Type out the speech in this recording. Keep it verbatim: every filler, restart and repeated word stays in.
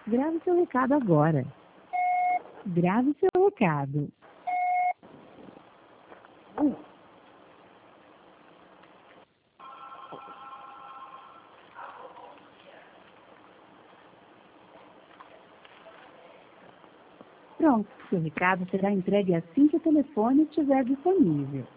Grave seu recado agora. Grave seu recado. Pronto, seu recado será entregue assim que o telefone estiver disponível.